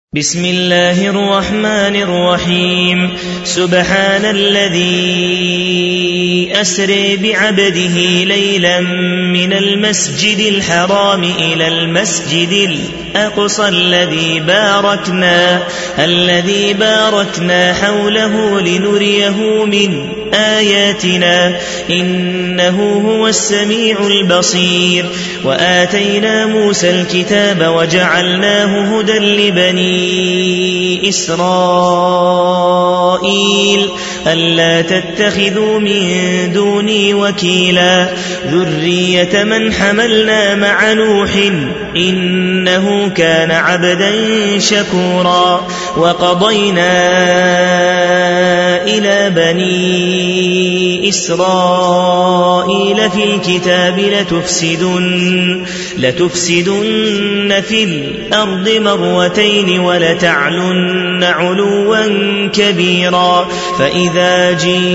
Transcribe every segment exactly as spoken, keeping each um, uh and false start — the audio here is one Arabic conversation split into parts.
بسم الله الرحمن الرحيم سبحان الذي أسري بعبده ليلا من المسجد الحرام إلى المسجد الأقصى الذي باركنا الذي باركنا حوله لنريه من آياتنا إنه هو السميع البصير وآتينا موسى الكتاب وجعلناه هدى لبني إسرائيل ألا تتخذوا من دوني وكيلا ذرية من حملنا مع نوح إنه كان عبدا شكورا وقضينا إلى بني إسرائيل في الكتاب لتفسدن, لتفسدن في الأرض مرتين ولتعلن علوا كبيرا فإذا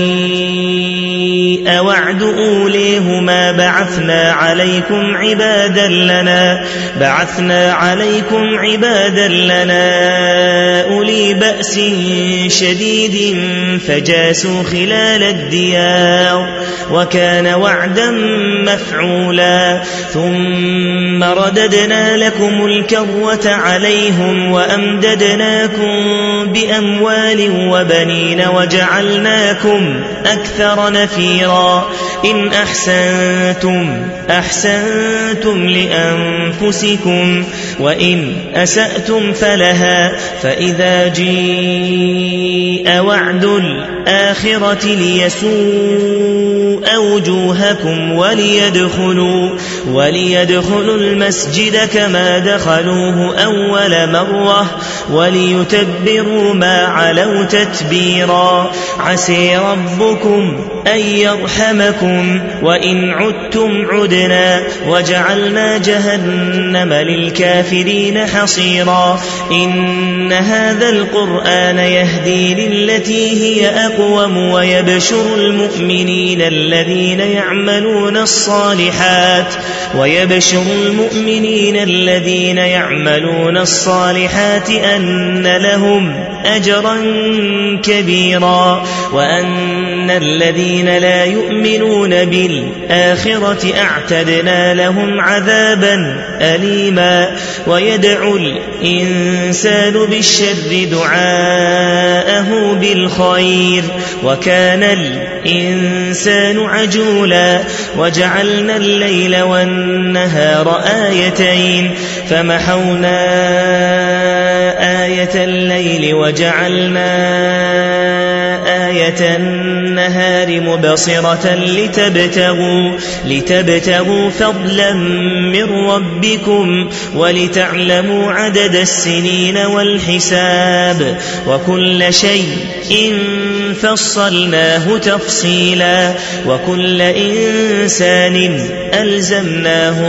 جيء وعد أوليهما بعثنا عليكم عبادا لنا بعثنا عليكم عبادا لنا أولي بأس شديد فجاسوا خلال الديار وكان وعدا مفعولا ثم رددنا لكم الكرة عليهم وأمددناكم بأموال وبنين وجعلناكم أكثر نفيرا إن أحسنتم أحسنتم لأنفسكم وإن أسأتم فلها فإذا جيء وعد الآخرة ليسوء وجوهكم وليدخلوا, وليدخلوا المسجد كما دخلوه أول مرة وليتبروا ما علوا تتبيرا عسى ربكم أن يرحمكم وإن عدتم عدنا وجعلنا جهنم للكافرين حصيرا إن هذا القرآن يهدي للتي هي أقوم ويبشر المؤمنين الذين يعملون الصالحات ويبشر المؤمنين الذين يعملون الصالحات أن لهم أجرا كبيرا وأن الذين لا يؤمنون بالآخرة أعتدنا لهم عذابا أليما ويدعو الإنسان بالشر دعاءه بالخير وكان الإنسان عجولا وجعلنا الليل والنهار آيتين فمحونا آية الليل وجعلنا آية النهار مبصرة لتبتغوا, لتبتغوا فضلا من ربكم ولتعلموا عدد السنين والحساب وكل شيء فصلناه تفصيلا وكل إنسان ألزمناه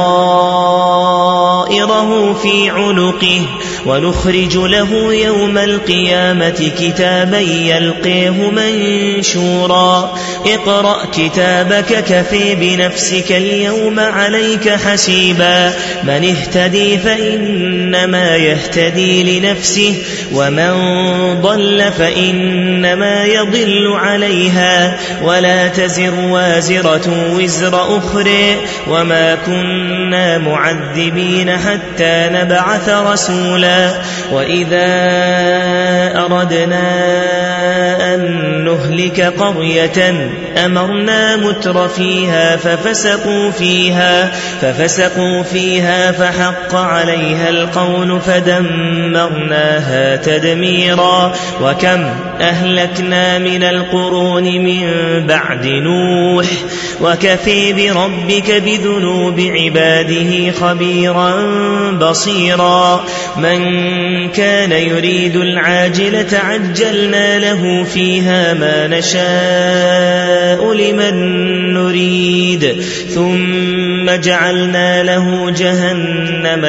طائره في عنقه ونخرج له يوم القيامة كتابا يلقيه منشورا اقرأ كتابك كفي بنفسك اليوم عليك حسيبا من اهتدي فإنما يهتدي لنفسه ومن ضل فإنما يضل عليها ولا تزر وازرة وزر أخرى وما كنا معذبين حتى نبعث رسولا وإذا أردنا أن نهلك قرية أمرنا متر فيها ففسقوا فيها, ففسقوا فيها فحق عليها القول فدمرناها تدميرا وكم أهلكنا من القرون من بعد نوح وكفي بربك بذنوب عباده خبيرا بصيرا من كان يريد العاجلة عجلنا له فيها ما نشاء لمن نريد ثم جعلنا له جهنم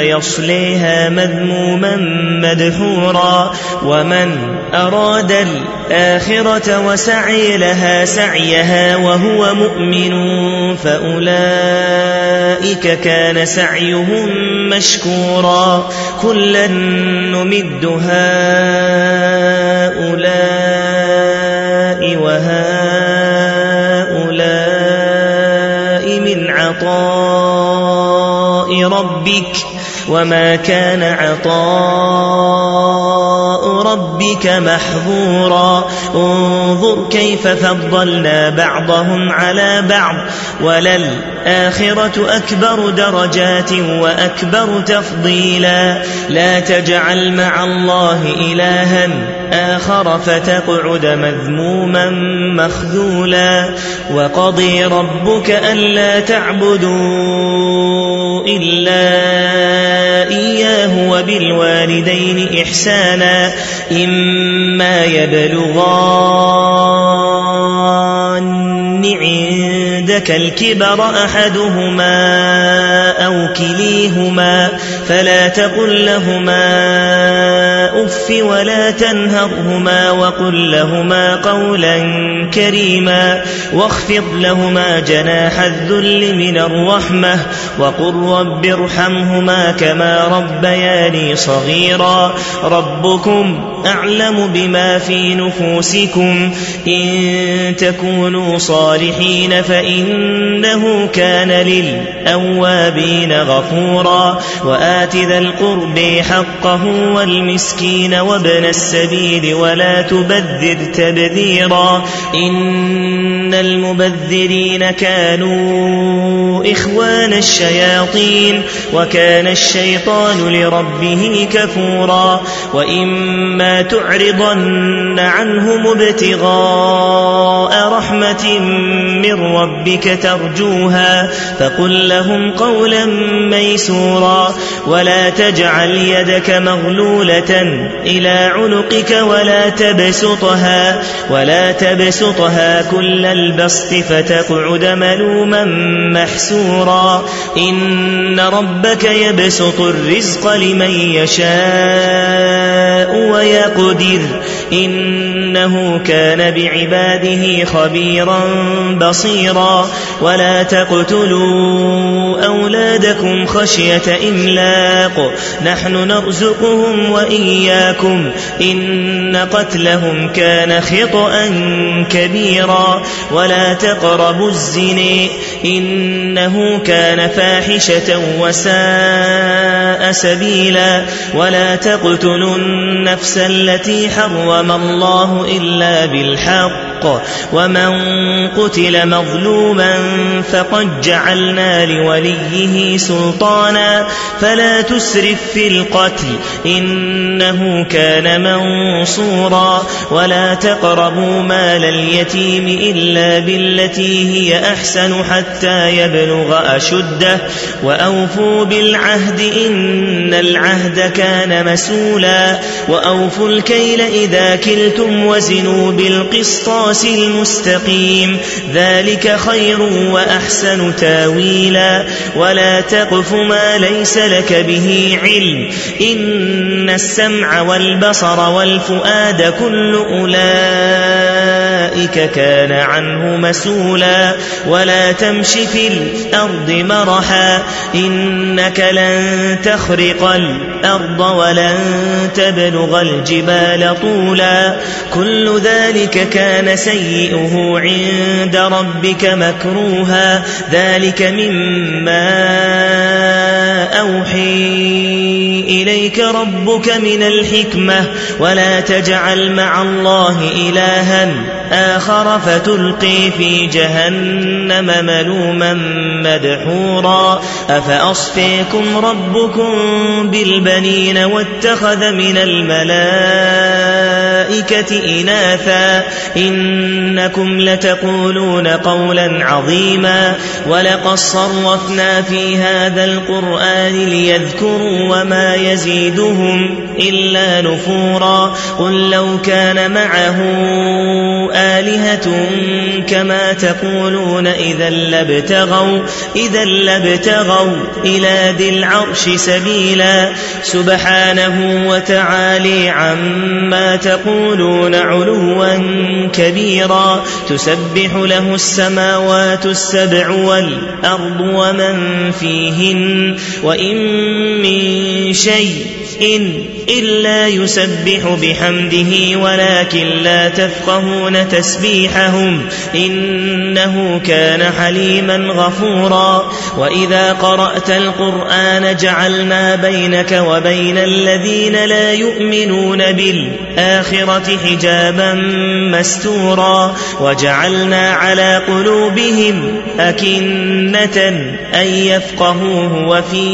يصليها مذموما مدحورا ومن أراد الآخرة الآخرة وسعي لها سعيها وهو مؤمن فأولئك كان سعيهم مشكورا كلا نمد هؤلاء وهؤلاء من عطاء ربك وما كان عطاء ربك محظورا انظر كيف فضلنا بعضهم على بعض وللآخرة أكبر درجات وأكبر تفضيلا لا تجعل مع الله إلها آخر فتقعد مذموما مخذولا وقضي ربك ألا تعبدوا إلا إياه وبالوالدين إحسانا إما يبلغان عندك الكبر أحدهما أو كليهما فلا تقل لهما أف ولا تنهرهما وقل لهما قولا كريما واخفض لهما جناح الذل من الرحمة وقل رب ارحمهما كما ربياني صغيرا ربكم أعلم بما في نفوسكم إن تكونوا صالحين فإنه كان للأوابين غفورا وآت ذا القرب حقه والمسكين وابن السبيل ولا تبذر تبذيرا إن المبذرين كانوا إخوان الشياطين وكان الشيطان لربه كفورا وإما تعرضن عنهم ابتغاء رحمة من ربك ترجوها فقل لهم قولا ميسورا ولا تجعل يدك مغلولة إلى عنقك ولا تبسطها ولا تبسطها كل البسط فتقعد ملوما محسورا إن ربك يبسط الرزق لمن يشاء ويقدر إنه كان بعباده خبيرا بصيرا ولا تقتلوا أولادكم خشية إملاق نحن نرزقهم وإياكم إن قتلهم كان خطأ كبيرا ولا تقربوا الزنا إنه كان فاحشة وساء سبيلا ولا تقتلوا النفس التي حرم الله إلا بالحق ومن قتل مظلوما فقد جعلنا لوليه سلطانا فلا تسرف في القتل إنه كان منصورا ولا تقربوا مال اليتيم إلا بالتي هي أحسن حتى يبلغ أشده وأوفوا بالعهد إن العهد كان مسؤولا وأوفوا الكيل إذا كلتم وزنوا بالقسطاس المستقيم ذلك خير وأحسن تاويلا ولا تقف ما ليس لك به علم إن السمع والبصر والفؤاد كل أولئك كان عنه مسؤولا ولا تمش في الأرض مرحا إنك لن تخرق الأرض ولن تبلغ الجبال طولا كل ذلك كان سيئه عند ربك مكروها ذلك مما أوحي إليك ربك من الحكمة ولا تجعل مع الله إلها آخر فتلقي في جهنم ملوما مدحورا أفأصفيكم ربكم بالبنين واتخذ من الملائكة إناثا إنكم لتقولون قولا عظيما ولقد صرفنا في هذا القرآن ليذكروا وما يزيدهم إلا نفورا قل لو كان معه آلهة كما تقولون إذا لابتغوا إذا لابتغوا إلى ذي العرش سبيلا سبحانه وتعالى عما تقولون يعلون علوا كبيرا تسبح له السماوات السبع والأرض ومن فيهن وإن من شيء إن إلا يسبح بحمده ولكن لا تفقهون تسبيحهم إنه كان حليما غفورا وإذا قرأت القرآن جعلنا بينك وبين الذين لا يؤمنون بالآخرة حجابا مستورا وجعلنا على قلوبهم أكنة أن يفقهوه وفي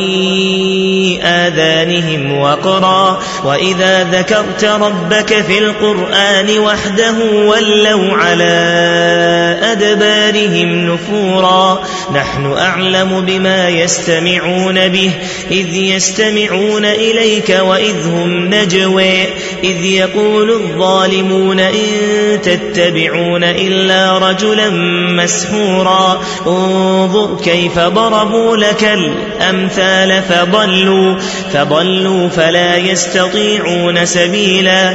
آذانهم وقرا وإذا ذكرت ربك في القرآن وحده ولوا على أدبارهم نفورا نحن أعلم بما يستمعون به إذ يستمعون إليك وإذ هم نجوى إذ يقول الظالمون إن تتبعون إلا رجلا مسحورا انظر كيف ضربوا لك الأمثال فضلوا فضلوا فلا يستطيعون سبيلا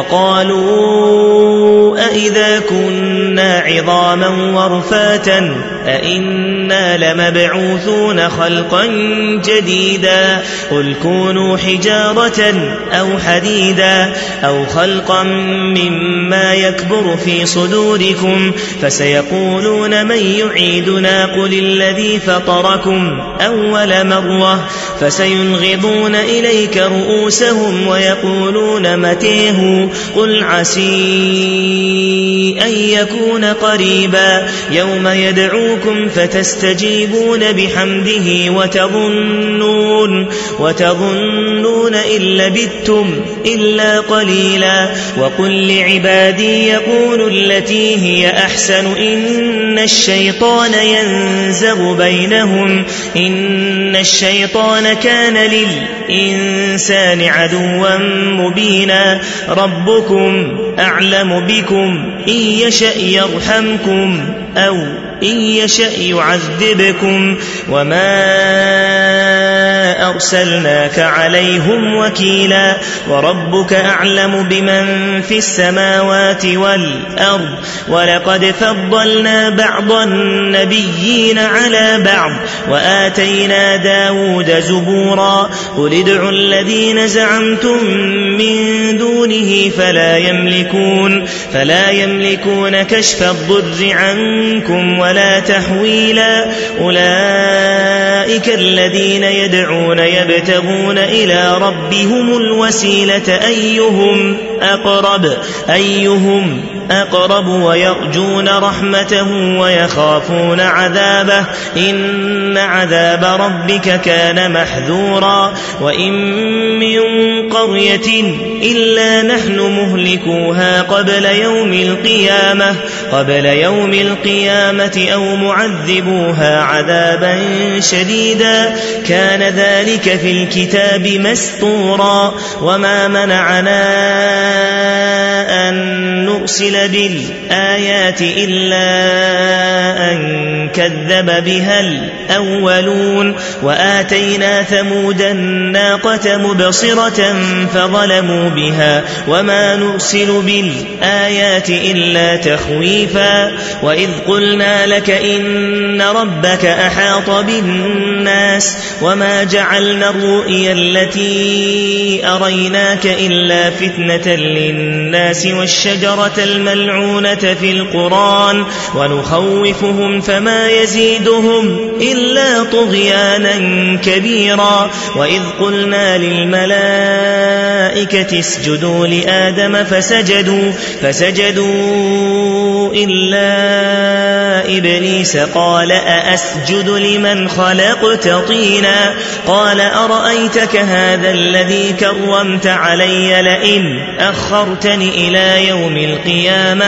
وقالوا أئذا كنا عظاما ورفاتا أئنا لمبعوثون خلقا جديدا قل كونوا حجارة أو حديدا أو خلقا مما يكبر في صدوركم فسيقولون من يعيدنا قل الذي فطركم أول مرة فسينغضون إليك رؤوسهم ويقولون متيه قل عسي أن يكون قريبا يوم يدعوكم فتستجيبون بحمده وتظنون وتظنون إن لبثتم إلا قليلا وقل لعبادي يقولوا التي هي أحسن إن الشيطان ينزغ بينهم إن الشيطان كان للإنسان عدوا مبينا ربكم أعلم بكم إن يشأ يرحمكم أو إن يشأ يعذبكم وما أرسلناك عليهم وكيلا وربك أعلم بمن في السماوات والأرض ولقد فضلنا بعض النبيين على بعض وآتينا داود زبورا قل ادعوا الذين زعمتم من دونه فلا يملكون فلا يملكون كشف الضر عنكم ولا تحويلا أولئك الذين يدعون يبتغون إلى ربهم الوسيلة أيهم أقرب أيهم أقرب ويرجون رحمته ويخافون عذابه إن عذاب ربك كان محذورا وإن من قرية إلا نحن مهلكوها قبل يوم القيامة قبل يوم القيامة أو معذبوها عذابا شديدا كان ذلك في الكتاب مسطورا وما منعنا أن نرسل بالآيات إلا أن كذب بها الأولون وآتينا ثمود الناقة مبصرة فظلموا بها وما نرسل بالآيات إلا تخويفا وإذ قلنا لك إن ربك أحاط بالناس وما جعلنا الرؤيا التي أريناك إلا فتنة للناس والشجرة الملعونة في القرآن ونخوفهم فما يزيدهم إلا طغيانا كبيرا وإذ قلنا للملائكة اسجدوا لآدم فسجدوا فسجدوا إلا إبليس قال أأسجد لمن خلقت طينا قال أرأيتك هذا الذي كرمت علي لئن أخرتني إلى يوم القيامة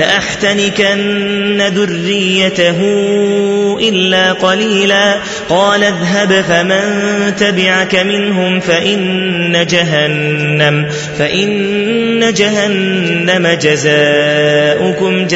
لأحتنكن ذريته إلا قليلا قال اذهب فمن تبعك منهم فإن جهنم فإن جهنم جزاؤكم جزاء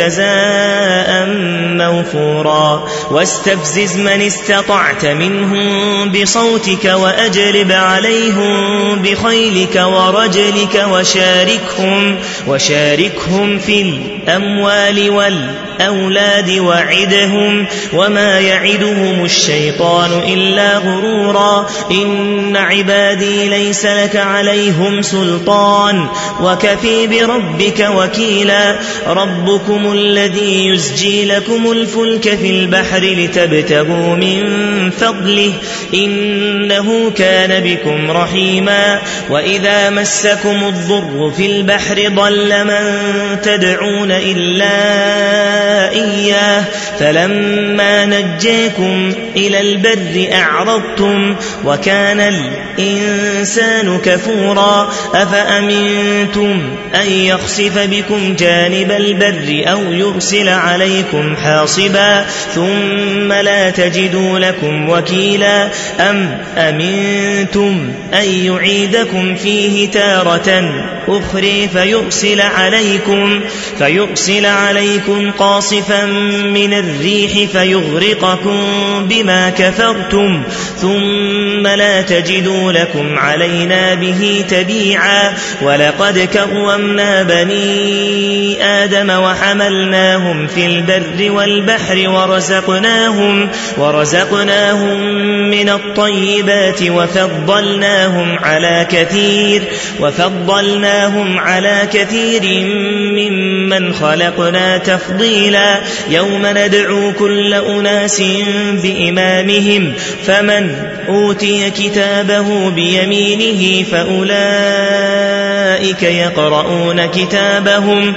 جزاء موفورا واستفزز من استطعت منهم بصوتك وأجلب عليهم بخيلك ورجلك وشاركهم, وشاركهم في الأموال والأولاد وعدهم وما يعدهم الشيطان إلا غرورا إن عبادي ليس لك عليهم سلطان وكفي بربك وكيلا ربكم الذي يزجي لكم الفلك في البحر لتبتغوا من فضله إنه كان بكم رحيما وإذا مسكم الضر في البحر ضل من تدعون إلا إياه فلما نجاكم إلى البر أعرضتم وكان الإنسان كفورا أفأمنتم أن يخسف بكم جانب البر أو يرسل عليكم حاصبا ثم لا تجدوا لكم وكيلا أم أمنتم أن يعيدكم فيه تارة أخرى فيرسل عليكم, فيرسل عليكم قاصفا من الريح فيغرقكم بما كفرتم ثم لا تجدوا لكم علينا به تبيعا ولقد كرمنا بني آدم وحملناهم في البر والبحر ورزقناهم, ورزقناهم من الطيبات وفضلناهم على كثير, وفضلناهم على كثير ممن خلقنا تفضيلا يوم ندعو كل أناس بإمامهم فمن أوتي كتابه بيمينه فأولئك يقرؤون كتابهم,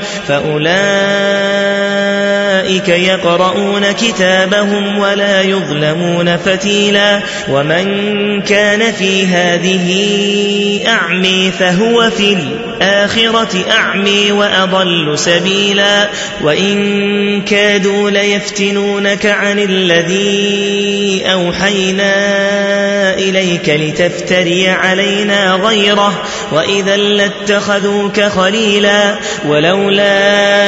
فأولئك يقرؤون كتابهم ولا يظلمون فتيلا ومن كان في هذه أعمي فهو في الآخرة أعمي وأضل سبيلا وإن كادوا ليفتنونك عن الذي أوحينا إليك لتفتري علينا غيره وإذا لاتخذوك خليلا ولولا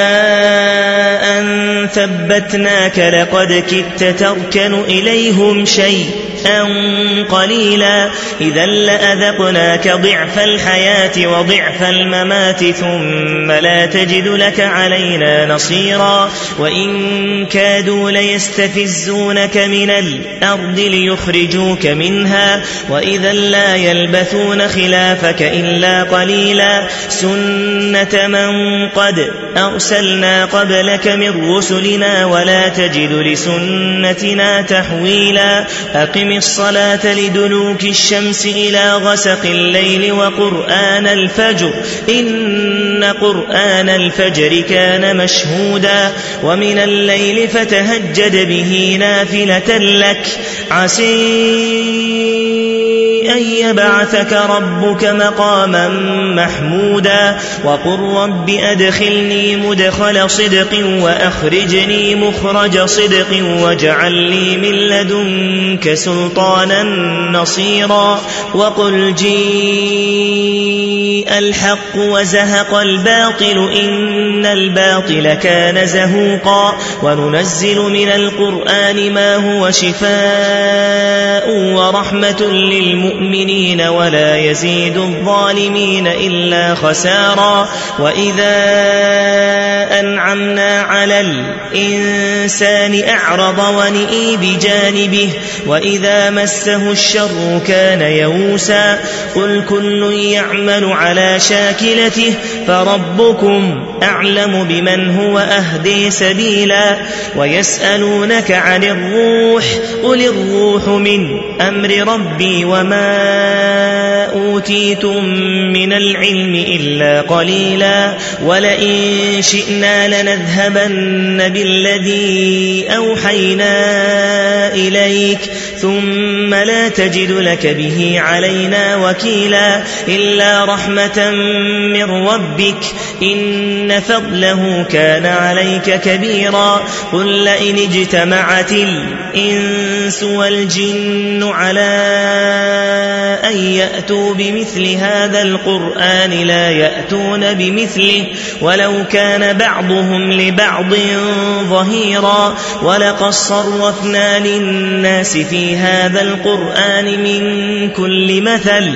أن ثبتناك لقد كدت تركن إليهم شيئا قليلا إذا لأذقناك ضعف الحياة وضعف الممات ثم لا تجد لك علينا نصيرا وإن كادوا ليستفزونك من الأرض ليخرجوك منها وإذا لا يلبثون خلافك إلا قليلا سنة من قد أرسلنا قبلك من رسلنا ولا تجد لسنتنا تحويلا أقم الصلاة لدلوك الشمس إلى غسق الليل وقرآن الفجر إن قرآن الفجر كان مشهودا ومن الليل فتهجد به نافلة لك عسى أن يبعثك ربك مقاما محمودا وقل رب أدخلني مدخل صدق وأخرجني مخرج صدق واجعل لي من لدنك سلطانا نصيرا وقل جيء الحق وزهق الباطل إن الباطل كان زهوقا وننزل من القرآن ما هو شفاء ورحمة للمؤمنين ولا يزيد الظالمين إلا خسارا وإذا أنعمنا على الإنسان أعرض ونئي بجانبه وإذا مسه الشر كان يئوسا قل كل يعمل على شاكلته فربكم أعلم بمن هو أهدي سبيلا ويسألونك عن الروح قل الروح من أمر ربي وما أوتيتم من العلم إلا قليلا ولئن شئنا لنذهبن بالذي أوحينا إليك ثم لا تجد لك به علينا وكيلا إلا رحمة من ربك إن فضله كان عليك كبيرا قل لئن اجتمعت الإنس والجن على أن يأتوا بمثل هذا القرآن لا يأتون بمثله ولو كان بعضهم لبعض ظهيرا ولقد صرفنا للناس في هذا القرآن من كل مثل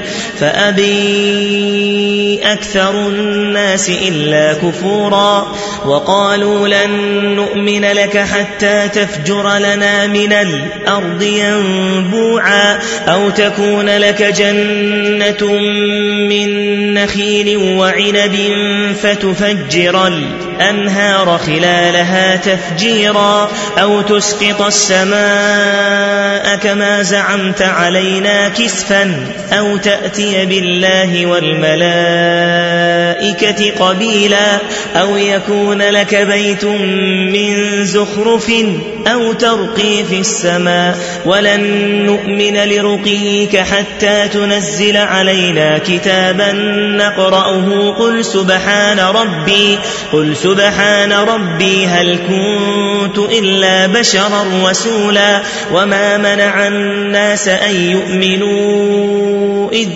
فأبي أكثر الناس إلا كفورا وقالوا لن نؤمن لك حتى تفجر لنا من الأرض ينبوعا أو تكون لك جنة من نخيل وعنب فتفجر الأنهار خلالها تفجيرا أو تسقط السماء كما زعمت علينا كسفا أو تأتي بالله والملائكة قبيلا أو يكون لك بيت من زخرف أو ترقي في السماء ولن نؤمن لرقيك حتى تنزل علينا كتابا نقرأه قل سبحان ربي قل سبحان ربي هل كنت إلا بشرا رسولا وما منع الناس أن يؤمنوا إذ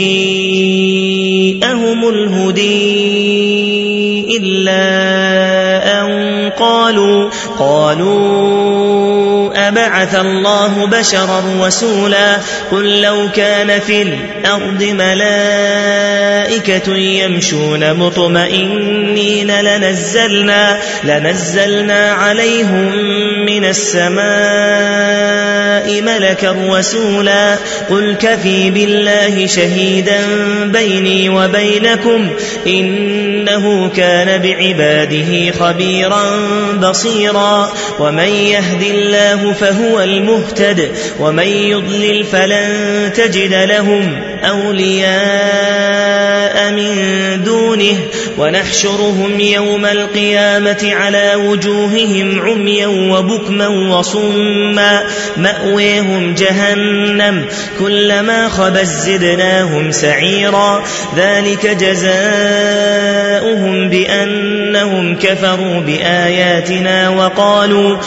جاءهم الهدي إلا أن قالوا قالوا أبعث الله بشرا رسولا قل لو كان في الأرض ملائكة يمشون مطمئنين لنزلنا, لنزلنا عليهم من السماء ملكا رسولا قل كفي بالله شهيدا بيني وبينكم إنه كان بعباده خبيرا بصيرا ومن يهد الله فهو المهتد ومن يضلل فلن تجد لهم أولياء من دونه ونحشرهم يوم القيامة على وجوههم عميا وبكما وصما مأويهم جهنم كلما خبت زدناهم سعيرا ذلك جزاؤهم بأنهم كفروا بآياتنا وقالوا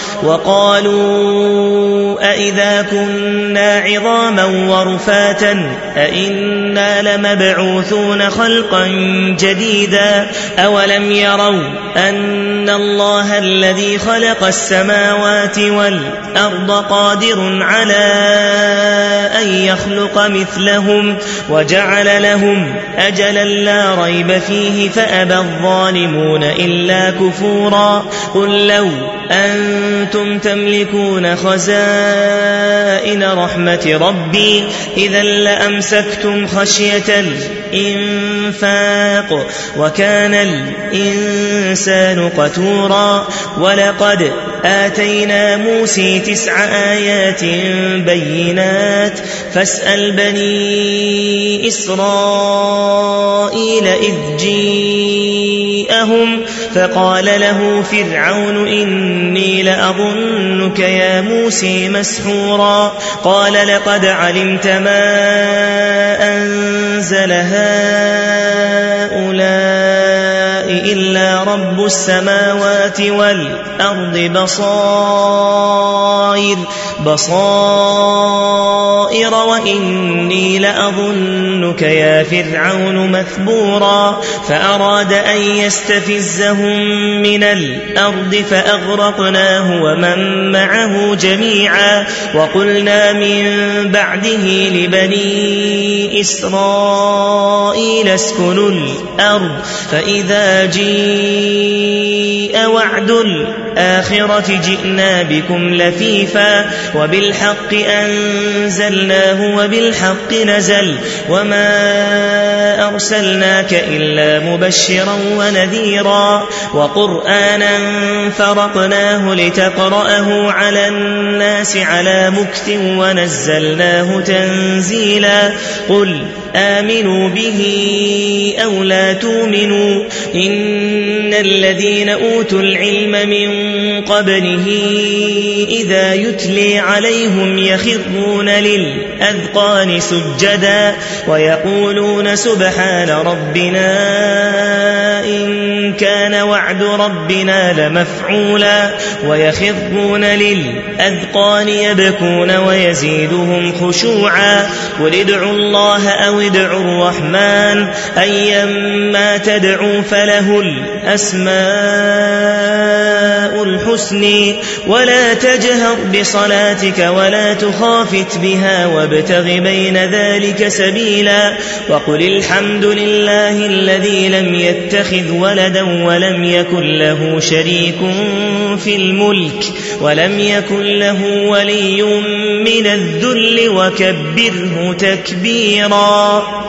وقالوا أئذا كنا عظاما ورفاتا أئنا لمبعوثون خلقا جديدا أولم يروا أن الله الذي خلق السماوات والأرض قادر على أن يخلق مثلهم وجعل لهم أجلا لا ريب فيه فأبى الظالمون إلا كفورا قل لو أنتم تملكون خزائن رحمة ربي إذا لأمسكتم خشية الإنفاق وكان الإنسان قتورا ولقد آتينا موسى تسع آيات بينات فاسأل بني إسرائيل إذ جاءهم فقال له فرعون إني لأظنك يا موسى مسحورا قال لقد علمت ما أنزل هؤلاء إلا رب السماوات والأرض بصائر بصائر وإني لأظنك يا فرعون مثبورا فأراد أن يستفزهم من الأرض فأغرقناه ومن معه جميعا وقلنا من بعده لبني إسرائيل اسكنوا الأرض فإذا جاء وعد الآخرة جئنا بكم لفيفا وبالحق أنزلناه وبالحق نزل وما أرسلناك إلا مبشرا ونذيرا وقرآنا فرقناه لتقرأه على الناس على مكث ونزلناه تنزيلا قل آمنوا به أو لا تؤمنوا إن إن الذين أوتوا العلم من قبله إذا يتلي عليهم يخرون للأذقان سجدا ويقولون سبحان ربنا إن كان وعد ربنا لمفعولا ويخرون للأذقان يبكون ويزيدهم خشوعا قل ادعوا الله أو ادعوا الرحمن أيما تدعوا فله الأسماء الحسن ولا تجهر بصلاتك ولا تخافت بها وابتغ بين ذلك سبيلا وقل الحمد لله الذي لم يتخذ ولدا ولم يكن له شريك في الملك ولم يكن له ولي من الذل وكبره تكبيرا.